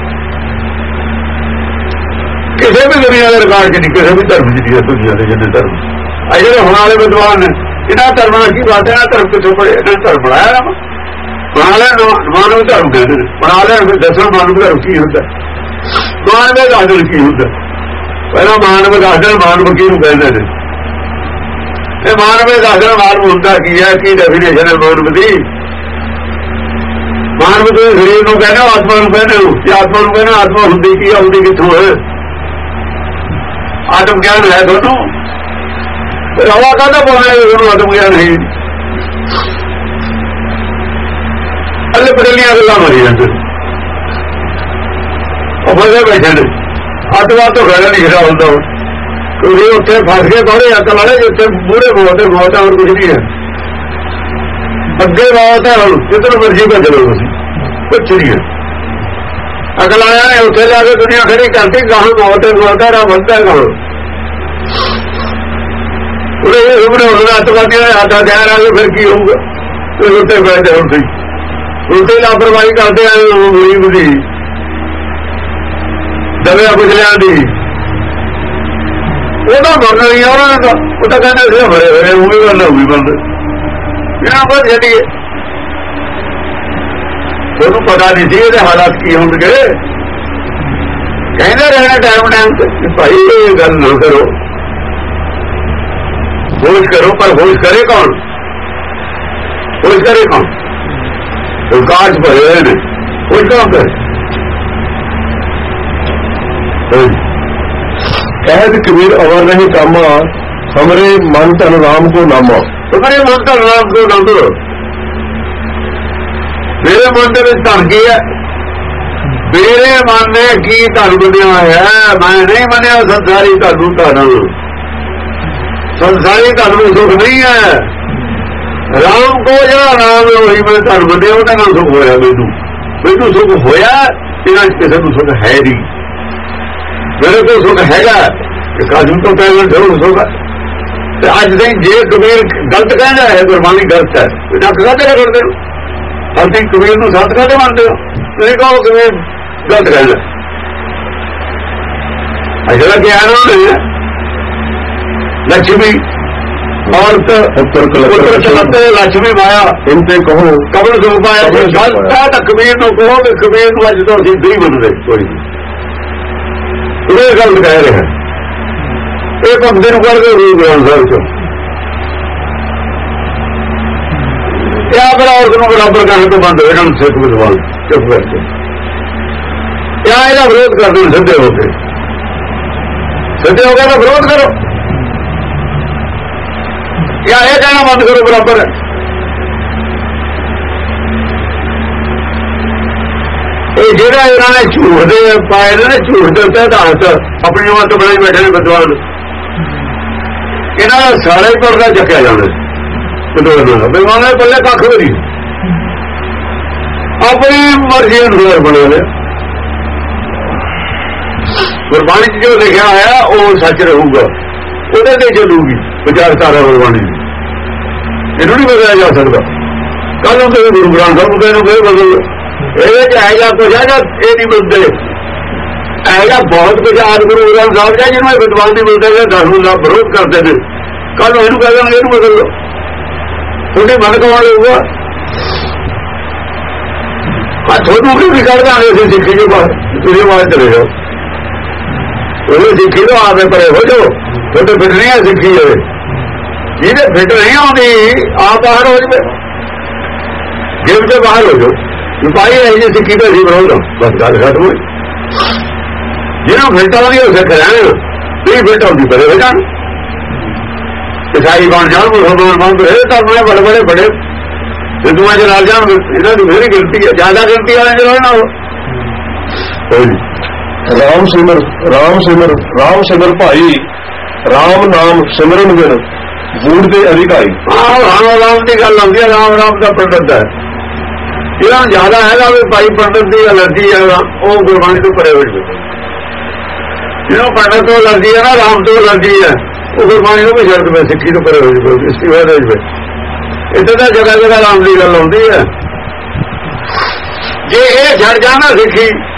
S1: ਕਿਸੇ ਵੀ ਦੁਨੀਆ ਦੇ ਰਿਕਾਰਡ 'ਚ ਨਹੀਂ, ਕਿਸੇ ਵੀ ਧਰਮ 'ਚ ਨਹੀਂ ਦੁਨੀਆ ਦੇ ਜਿੰਨੇ ਧਰਮ ਆ ਜਿਹੜੇ ਹੁਣ ਵਾਲੇ ਵਿਦਵਾਨ ਨੇ, ਇਹਨਾਂ ਧਰਮਾਂ ਨਾਲ ਕੀ ਬਾਤ ਹੈ? ਇਹਨਾਂ ਧਰਮ ਕਿੱਥੋਂ ਪੜੇ? ਇਹਨਾਂ ਧਰਮ ਬਣਾਇਆ ਨਾ, ਬਣਾ ਲਿਆ ਮਾਨਵ ਧਰਮ ਕਹਿੰਦੇ ਨੇ, ਬਣਾ ਲਿਆ। ਦੱਸੋ ਮਾਨਵ ਧਰਮ ਕੀ ਹੁੰਦਾ? ਮਾਨਵੇ ਦਾਖਲ ਕੀ ਹੁੰਦਾ? ਪਹਿਲਾਂ ਮਾਨਵ ਦਾਖਲ ਮਾਨਵ ਕੀ ਨੂੰ ਕਹਿੰਦੇ ਨੇ? ਇਹ ਮਾਨਵੇ ਦਾਖਲ ਮਾਨਵ ਹੁੰਦਾ ਕੀ ਹੈ? ਕੀ ਡੈਫੀਨੇਸ਼ਨ ਹੈ ਮਾਨਵ ਦੀ? ਮਾਨਵ ਦੇ ਸਰੀਰ ਨੂੰ ਕਹਿੰਦੇ, ਆਤਮਾ ਨੂੰ ਕਹਿੰਦੇ ਹੋ, ਜੇ ਆਤਮਾ ਨੂੰ ਕਹਿੰਦੇ ਆਤਮਾ ਹੁੰਦੀ ਕੀ ਹੈ? ਹੁੰਦੀ ਕਿੱਥੋਂ ਹੈ? ਆਤਮ ਗਿਆਨ ਹੈ ਤੁਹਾਨੂੰ? ਰਵਾ ਕਾਹਦਾ ਪਾਉਣਾ ਤੁਹਾਨੂੰ ਆਤਮ ਗਿਆਨ ਹੈ? ਅੱਲੇ ਪੜਲੀਆਂ ਗੱਲਾਂ ਮਾਰੀ ਜਾਂਦੇ ਉਹ ਬੰਦੇ ਬੈਠੇ ਨੇ, ਅੱਤਵਾਦ ਤੋਂ ਖੜਾ ਨਹੀਂ ਖੜਾ ਹੁੰਦਾ ਕਿਉਂਕਿ ਉੱਥੇ ਫਸ ਕੇ ਥੋੜੇ ਅਕਲ ਵਾਲੇ, ਜਿੱਥੇ ਮੂਹਰੇ ਬਹੁਤ ਹੈ ਬਹੁਤ ਹੈ, ਹੋਰ ਕੁਝ ਨਹੀਂ ਹੈ, ਅੱਗੇ ਬਹੁਤ ਹੈ, ਹੁਣ ਜਿੱਧਰ ਮਰਜ਼ੀ ਭੱਜ ਲਓ ਤੁਸੀਂ, ਕੁਛ ਨਹੀਂ ਹੈ। ਅਕਲ ਆਇਆ ਨੇ ਉੱਥੇ ਜਾ ਕੇ ਦੁਨੀਆ ਖੜੀ ਕਰਦੀ, ਗਾਹਾਂ ਬਹੁਤ ਹੈ ਬਹੁਤ ਹੈ, ਰਾਹ ਬੰਦਾ ਹੈ ਗਾਹਾਂ। ਉਹਨੇ ਇਹ ਸੁਪਨੇ ਹੋਣਾ ਅੱਤਵਾਦੀਆਂ ਦੇ ਹੱਥਾਂ ਕਹਿ ਰਹੇ ਫਿਰ ਕੀ ਹੋਊਗਾ? ਉੱਤੇ ਬੈਠੇ ਹੁਣ ਤੁਸੀਂ ਉਲਟੀ ਲਾਪਰਵਾਹੀ ਕਰਦੇ ਆਏ ਗਰੀਬ ਦੀ, ਦਬਿਆ ਕੁਚਲਿਆਂ ਦੀ, ਉਹਦਾ ਮਰਨਾ ਨਹੀਂ ਉਹਨਾਂ ਨੇ ਤਾਂ, ਉਹ ਤਾਂ ਕਹਿੰਦੇ ਸੀ ਬੜੇ ਬੜੇ ਉਹ ਵੀ ਬੰਦ ਉਹ ਵੀ ਬੰਦ, ਇਹਨਾਂ ਕੋਲ ਛੱਡੀਏ। ਉਹਨੂੰ ਪਤਾ ਨਹੀਂ ਸੀ ਇਹਦੇ ਹਾਲਾਤ ਕੀ ਹੋਣਗੇ, ਕਹਿੰਦੇ ਰਹਿਣਾ ਟਾਈਮ ਟਾਈਮ ਤੇ ਭਾਈ ਇਹ ਗੱਲ ਨਾ ਕਰੋ, ਹੋਸ਼ ਕਰੋ, ਪਰ ਹੋਸ਼ ਕਰੇ ਕੌਣ? ਹੋਸ਼ ਕਰੇ ਕੌਣ? ਕਾਜ ਭਰੇ ਹੋਏ ਨੇ, ਹੋਸ਼ ਕੌਣ ਕਰੇ?
S2: ਕਹਿਤ ਕਬੀਰ ਅਵਰ ਨਹੀਂ ਕਾਮਾ, ਹਮਰੇ ਮਨ ਧਨ ਰਾਮ ਕੋ ਨਾਮਾ।
S1: ਹਮਰੇ ਮਨ ਧਨ ਰਾਮ ਕੋ ਨਾਮ, ਮੇਰੇ ਮਨ ਦੇ ਵਿੱਚ ਧਨ ਕੀ ਹੈ? ਮੇਰੇ ਮਨ ਨੇ ਕੀ ਧਨ ਬਣਿਆ ਹੋਇਆ? ਮੈਂ ਨਹੀਂ ਮੰਨਿਆ ਸੰਸਾਰੀ ਧਨ ਨੂੰ ਧਨ, ਸੰਸਾਰੀ ਧਨ ਨੂੰ ਸੁਖ ਨਹੀਂ ਹੈ। ਰਾਮ ਕੋ ਜਿਹੜਾ ਨਾਮ ਉਹੀ ਮੈਂ ਧਨ ਮੰਨਿਆ, ਉਹਦਾ ਨਾਲ ਸੁਖ ਹੋਇਆ। ਮੈਨੂੰ ਮੈਨੂੰ ਸੁਖ ਹੋਇਆ, ਇਹਨਾਂ ਕਿਸੇ ਨੂੰ ਸੁਖ ਹੈ ਨਹੀਂ, ਮੇਰੇ ਕੋਲ ਸੁਖ ਹੈਗਾ ਕਿ ਕਾਜੂ ਤੋਂ ਪਹਿਲਾਂ ਜ਼ਰੂਰ ਸੁਖ। ਤੇ ਅੱਜ ਦੇ ਜੇ ਕਬੀਰ ਗਲਤ ਕਹਿੰਦਾ ਹੈ, ਗੁਰਬਾਣੀ ਗਲਤ ਹੈ, ਨੱਕ ਕਾਹਦੇ ਕਰਦੇ ਹੋ? ਅਸੀਂ ਕਬੀਰ ਨੂੰ ਸੱਤ ਕਾਹਦੇ ਮੰਨਦੇ ਹੋ? ਤੁਸੀਂ ਕਹੋ ਕਬੀਰ ਗਲਤ ਕਹਿੰਦਾ। ਅਜਿਹਾ ਗਿਆਨ ਉਹਨੇ ਲక్ష్ਮੀ ਔਰਤ ਪੁੱਤਰ ਚਲਤੇ ਲక్ష్ਮੀ ਮਾਇਆ ਇਨਤੇ ਕਹੋ ਕਬਰ ਸੁਖ ਪਾਇਆ। ਗਲਤ ਹੈ ਤਾਂ ਕਬੀਰ ਨੂੰ ਕਹੋ ਕਿ ਕਬੀਰ ਨੂੰ ਅੱਜ ਤੋਂ ਅਸੀਂ ਨਹੀਂ ਮੰਨਦੇ, ਕੋਈ ਇਹ ਗੱਲ ਕਹਿ ਰਿਹਾ। ਇਹ ਭਗਤ ਨੂੰ ਕਰਕੇ ਗੁਰੂ ਗ੍ਰੰਥ ਸਾਹਿਬ ਚੋਂ ਇਹ ਆਪਰ ਔਰਤ ਨੂੰ ਬਰਾਬਰ ਕਰਨ ਤੋਂ ਬੰਦ ਹੋਏ ਹਨ ਸਿੱਖ ਵਿਦਵਾਨ ਚੁੱਪ ਕਰਕੇ। ਕਿਆ ਇਹਦਾ ਵਿਰੋਧ ਕਰਦੇ ਨੇ ਸਿੱਧੇ ਹੋ ਕੇ? ਸਿੱਧੇ ਹੋ ਕੇ ਤਾਂ ਵਿਰੋਧ ਕਰੋ, ਕਿਆ ਇਹ ਕਹਿਣਾ ਬੰਦ ਕਰੋ ਬਰਾਬਰ ਹੈ? ਇਹ ਜਿਹੜਾ ਇਹਨਾਂ ਨੇ ਝੂਠ ਦੇ ਪਾਏ ਨੇ, ਝੂਠ ਦੇ ਉੱਤੇ ਆਧਾਰਿਤ ਆਪਣੀ ਮਤ ਬਣਾਈ ਬੈਠੇ ਨੇ ਵਿਦਵਾਨ, ਇਹਨਾਂ ਦਾ ਸਾਰਾ ਹੀ ਪਰਦਾ ਚੱਕਿਆ ਜਾਣਾ ਵਿਦਵਾਨਾਂ ਦਾ। ਵਿਦਵਾਨਾਂ ਦੇ ਪੱਲੇ ਕੱਖ ਵੀ ਨਹੀਂ, ਆਪਣੀ ਮਰਜ਼ੀ ਅਨੁਸਾਰ ਬਣਾ ਲਿਆ। ਗੁਰਬਾਣੀ 'ਚ ਜੋ ਲਿਖਿਆ ਹੋਇਆ ਉਹ ਸੱਚ ਰਹੂਗਾ, ਉਹਦੇ ਤੇ ਚੱਲੂਗੀ ਵਿਚਾਰਧਾਰਾ ਗੁਰਬਾਣੀ ਦੀ, ਇਹਨੂੰ ਨਹੀਂ ਬਦਲਿਆ ਜਾ ਸਕਦਾ। ਕੱਲ ਨੂੰ ਗੁਰੂ ਗ੍ਰੰਥ ਸਾਹਿਬ ਨੂੰ ਫਿਰ ਬਦਲ ਇਹਦੇ ਚ ਇਹੋ ਜਿਹਾ ਕੁਝ ਹੈ ਜਾਂ ਇਹ ਨਹੀਂ ਮਿਲਦੇ, ਇਹੋ ਜਿਹਾ ਬਹੁਤ ਕੁਝ ਆਦਿ ਗੁਰੂ ਗ੍ਰੰਥ ਸਾਹਿਬ ਦਾ ਜਿਹਨੂੰ ਵਿਦਵਾਨ ਨਹੀਂ ਮਿਲਦੇ, ਦਸ ਨੂੰ ਦਾ ਵਿਰੋਧ ਕਰਦੇ ਨੇ। ਕੱਲ ਨੂੰ ਇਹਨੂੰ ਕਹਿ ਦੇਣਗੇ ਇਹਨੂੰ ਬਦਲ ਲਓ, ਤੁਹਾਡੀ ਮਨ ਕੌਣ ਲਊਗਾ? ਆ ਤੁਹਾਨੂੰ ਵੀ ਵੀ ਕੱਢ ਦਾਂਗੇ ਅਸੀਂ ਸਿੱਖੀ ਜੋ ਬਾਹਰ, ਤੁਸੀਂ ਬਾਹਰ ਚਲੇ ਜਾਓ, ਉਹ ਸਿੱਖੀ ਤੋਂ ਆਪੇ ਪਰੇ ਹੋ ਜਾਓ, ਤੁਹਾਡੇ ਫਿੱਟ ਨਹੀਂ ਹੈ ਸਿੱਖੀ ਹੋਵੇ, ਜਿਹਦੇ ਫਿੱਟ ਨਹੀਂ ਆਉਂਦੀ ਆਪ ਬਾਹਰ ਹੋ ਜਾਵੇ, ਜੇਬ ਤੋਂ ਬਾਹਰ ਹੋ ਜਾਓ। ਭਾਈ ਇਹ ਜਿਹੀ ਸਿੱਖੀ ਦਾ ਜੀ ਵਿਰੋਧ, ਬਸ ਗੱਲ ਖਤਮ ਹੋਈ। ਜਿਹਨੂੰ ਫਿੱਟ ਆਉਂਦੀ ਉਹ ਸਿੱਖ ਰਹਿਣ, ਨਹੀਂ ਫਿੱਟ ਆਉਂਦੀ ਪਰੇ ਹੋ ਜਾਣ, ਈਸਾਈ ਬਣ ਜਾਣ, ਮੁਸਲਮਾਨ ਬਣ ਰਹੇ ਤਾਂ ਮੈਂ ਬੜੇ ਬੜੇ ਬੜੇ ਹਿੰਦੂਆਂ ਚ ਨਾਲ ਜਾਣ, ਇਹਨਾਂ ਦੀ ਮੇਰੀ ਗਿਣਤੀ ਹੈ, ਜ਼ਿਆਦਾ ਗਿਣਤੀ ਵਾਲੇ ਚ ਰਹਿਣਾ ਹੋ।
S2: ਰਾਮ ਸਿਮਰ ਰਾਮ ਸਿਮਰ ਰਾਮ ਸਿਮਰ ਭਾਈ, ਰਾਮ ਨਾਮ ਸਿਮਰਨ ਬਿਨ ਬੂੜ ਦੇ ਅਧਿਕਾਰੀ।
S1: ਹਾਂ, ਰਾਮ ਰਾਮ ਦੀ ਗੱਲ ਆਉਂਦੀ ਹੈ, ਰਾਮ ਰਾਮ ਦਾ ਪੰਡਤ ਹੈ। ਇਹਨਾਂ ਜ਼ਿਆਦਾ ਹੈਗਾ ਵੀ ਭਾਈ ਪੰਡਤ ਦੀ ਅਲਰਜੀ ਹੈ, ਉਹ ਗੁਰਬਾਣੀ ਤੋਂ ਪਰੇ ਹੋ ਜਾਵੇ। ਜਿਹਨੂੰ ਪੰਡਤ ਤੋਂ ਅਲਰਜੀ ਹੈ ਨਾ, ਰਾਮ ਤੋਂ ਅਲਰਜੀ ਹੈ, ਉਹ ਗੁਰਬਾਣੀ ਨੂੰ ਵੀ ਛੱਡ ਦੇਵੇ, ਸਿੱਖੀ ਤੋਂ ਪਰੇ ਹੋ ਜਾਵੇ, ਇਸਤੀਫਾ ਦੇ ਜਾਵੇ। ਇੱਥੇ ਤਾਂ ਜਗ੍ਹਾ ਜਗ੍ਹਾ ਰਾਮ ਦੀ ਗੱਲ ਆਉਂਦੀ ਹੈ। ਜੇ ਇਹ ਛੱਡ ਜਾਣਾ ਸਿੱਖੀ